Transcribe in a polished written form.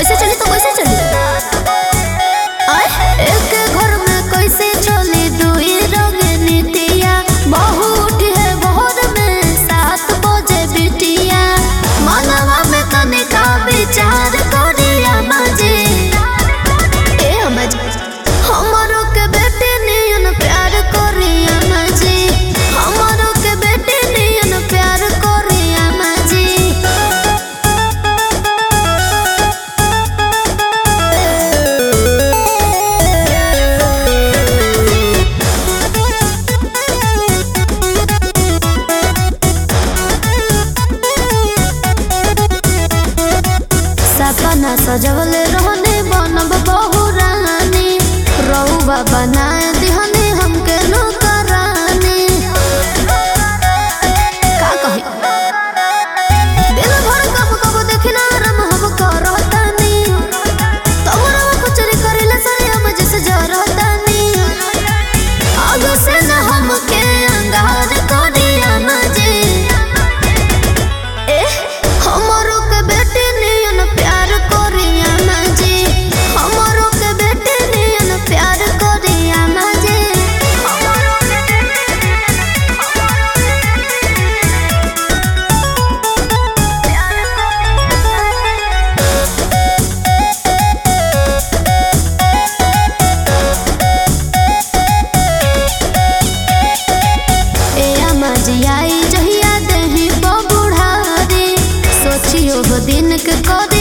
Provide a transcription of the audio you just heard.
ऐसे चली तो कैसे चली? एक घर में कैसे चली दुई रंग नीतिया। बहू उठी है भोर में 7 बजे बिटिया। मनवा में तनिका विचार करिया मजे ए मजे हमरो के बेटे नियन प्यार करिया मजे। हमरो के बेटे नियन प्यार करिया मजे। सपना सजवले रहने बनब बहू रानी। रउआ बनाए दिहनी हमके नौकरानी। का कही दिन भर कब कब देखना रम हम करतानी। तोरा कुचरी करेला सरिया मजे से जरतानी। आग से न हमके अंगार करिया मजे हमरो के बेटे नियन प्यार करिया मजे। हमरो के बेटे नियन प्यार करिया मजे। ए मजे आई जहिया देही बबुढ़ारी। सोचियो दिन के